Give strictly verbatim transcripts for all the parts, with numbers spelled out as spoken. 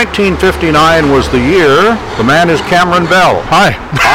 nineteen fifty-nine was the year. The man is Cameron Bell. Hi.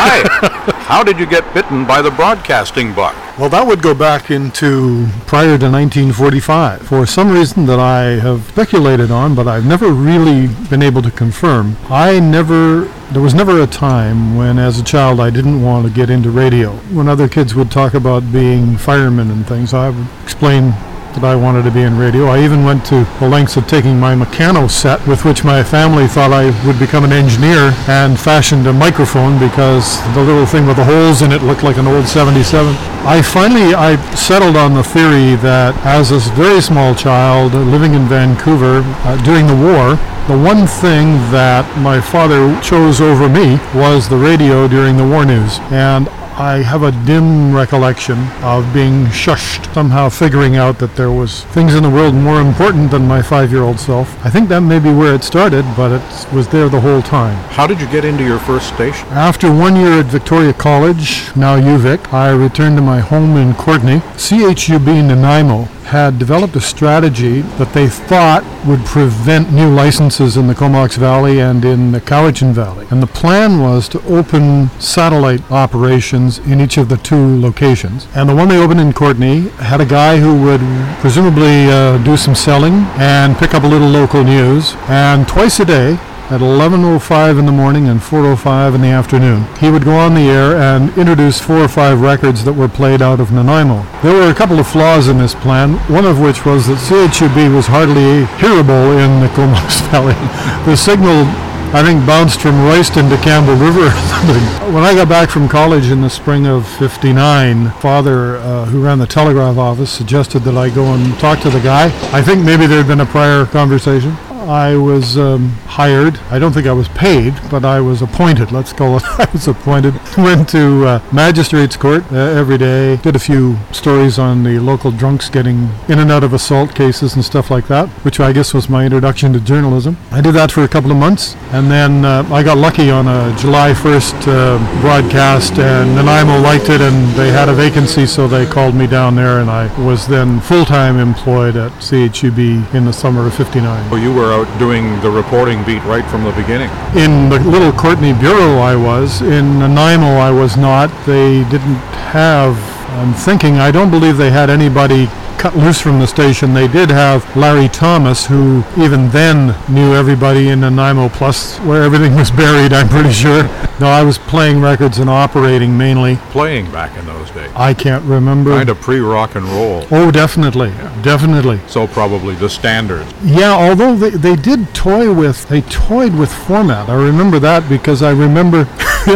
Hi. How did you get bitten by the broadcasting bug? Well, that would go back into prior to nineteen forty-five. For some reason that I have speculated on, but I've never really been able to confirm, I never, there was never a time when, as a child, I didn't want to get into radio. When other kids would talk about being firemen and things, I would explain that I wanted to be in radio. I even went to the lengths of taking my Meccano set, with which my family thought I would become an engineer, and fashioned a microphone because the little thing with the holes in it looked like an old seventy-seven. I finally, I settled on the theory that as a very small child living in Vancouver uh, during the war, the one thing that my father chose over me was the radio during the war news. And I have a dim recollection of being shushed, somehow figuring out that there was things in the world more important than my five-year-old self. I think that may be where it started, but it was there the whole time. How did you get into your first station? After one year at Victoria College, now U Vic, I returned to my home in Courtenay. C H U B Nanaimo had developed a strategy that they thought would prevent new licenses in the Comox Valley and in the Cowichan Valley. And the plan was to open satellite operations in each of the two locations. And the one they opened in Courtenay had a guy who would presumably uh, do some selling and pick up a little local news. And twice a day, at eleven oh five in the morning and four oh five in the afternoon, he would go on the air and introduce four or five records that were played out of Nanaimo. There were a couple of flaws in this plan, one of which was that C H U B was hardly hearable in the Comox Valley. The signal, I think, bounced from Royston to Campbell River or something. When I got back from college in the spring of fifty-nine, Father, uh, who ran the telegraph office, suggested that I go and talk to the guy. I think maybe there had been a prior conversation. I was um, hired. I don't think I was paid, but I was appointed. Let's call it. I was appointed. Went to uh, Magistrates Court uh, every day. Did a few stories on the local drunks getting in and out of assault cases and stuff like that, which I guess was my introduction to journalism. I did that for a couple of months, and then uh, I got lucky on a July first uh, broadcast, and Nanaimo liked it, and they had a vacancy, so they called me down there, and I was then full-time employed at C H U B in the summer of fifty-nine. Well, you were out doing the reporting beat right from the beginning. In the little Courtenay bureau I was. In Nanaimo I was not. They didn't have, I'm thinking, I don't believe they had anybody cut loose from the station. They did have Larry Thomas, who even then knew everybody in Nanaimo, plus where everything was buried, I'm pretty sure. No, I was playing records and operating mainly. Playing back in those days? I can't remember. Kind of pre-rock and roll. Oh, definitely. Yeah. Definitely. So probably the standards. Yeah, although they, they did toy with, they toyed with format. I remember that because I remember,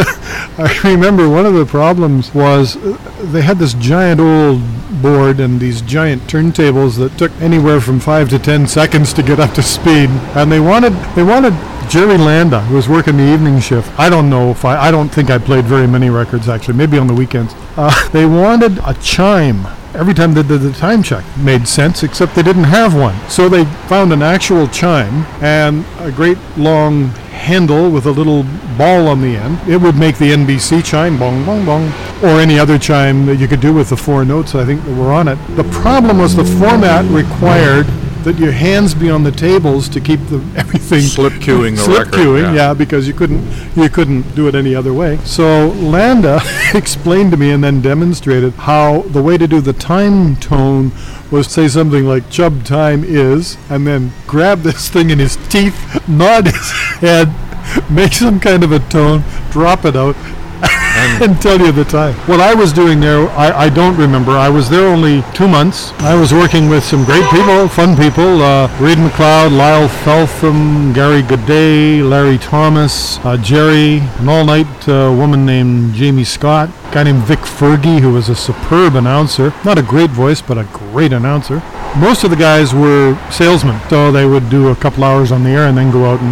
I remember one of the problems was they had this giant old board and these giant turntables that took anywhere from five to ten seconds to get up to speed, and they wanted they wanted Jerry Landa, who was working the evening shift. I don't know if I I don't think I played very many records, actually, maybe on the weekends. Uh, they wanted a chime every time they did the time check. Made sense, except they didn't have one. So they found an actual chime and a great long handle with a little ball on the end. It would make the N B C chime, bong, bong, bong, or any other chime that you could do with the four notes, I think, that were on it. The problem was the format required that your hands be on the tables to keep the everything slip cueing the slip record. cueing, yeah. yeah, because you couldn't you couldn't do it any other way. So Landa explained to me and then demonstrated how the way to do the time tone was to say something like "Chub time is," and then grab this thing in his teeth, nod his head, make some kind of a tone, drop it out, and tell you the time. What I was doing there, I, I don't remember. I was there only two months. I was working with some great people, fun people, uh, Reed McLeod, Lyle Feltham, Gary Godet, Larry Thomas, uh, Jerry, an all-night uh, woman named Jamie Scott, a guy named Vic Fergie, who was a superb announcer. Not a great voice, but a great announcer. Most of the guys were salesmen, so they would do a couple hours on the air and then go out and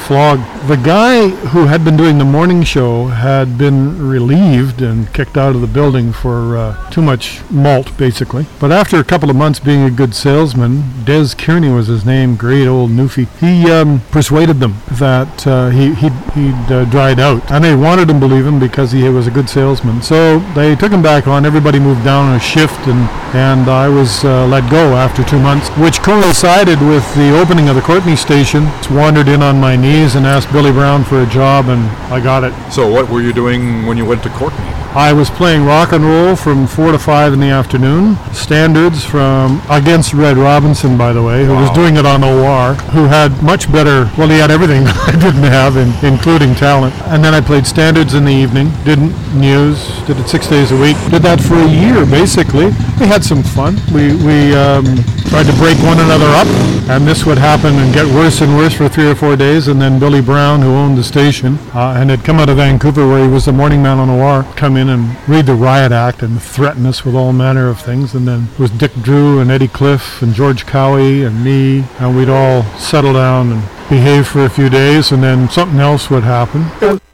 flogged. The guy who had been doing the morning show had been relieved and kicked out of the building for uh, too much malt, basically. But after a couple of months being a good salesman, Des Kearney was his name, great old Newfie, he um, persuaded them that uh, he, he'd, he'd uh, dried out. And they wanted him to believe him because he was a good salesman. So they took him back on. Everybody moved down a shift, and, and I was uh, let go after two months, which coincided with the opening of the Courtenay station. Just wandered in on my knees and asked Billy Brown for a job, and I got it. So what were you doing when you went to Courtenay? I was playing rock and roll from four to five in the afternoon. Standards from against Red Robinson, by the way, who Wow. was doing it on O R, who had much better, well, he had everything that I didn't have, in, including talent. And then I played standards in the evening, did news, did it six days a week. Did that for a year, basically. We had some fun. We, we um, tried to break one another up, and this would happen and get worse and worse for three or four days. And then Billy Brown, who owned the station, uh, and had come out of Vancouver where he was the morning man on O R, come in and read the riot act and threaten us with all manner of things. And then it was Dick Drew and Eddie Cliff and George Cowie and me, and we'd all settle down and behave for a few days, and then something else would happen.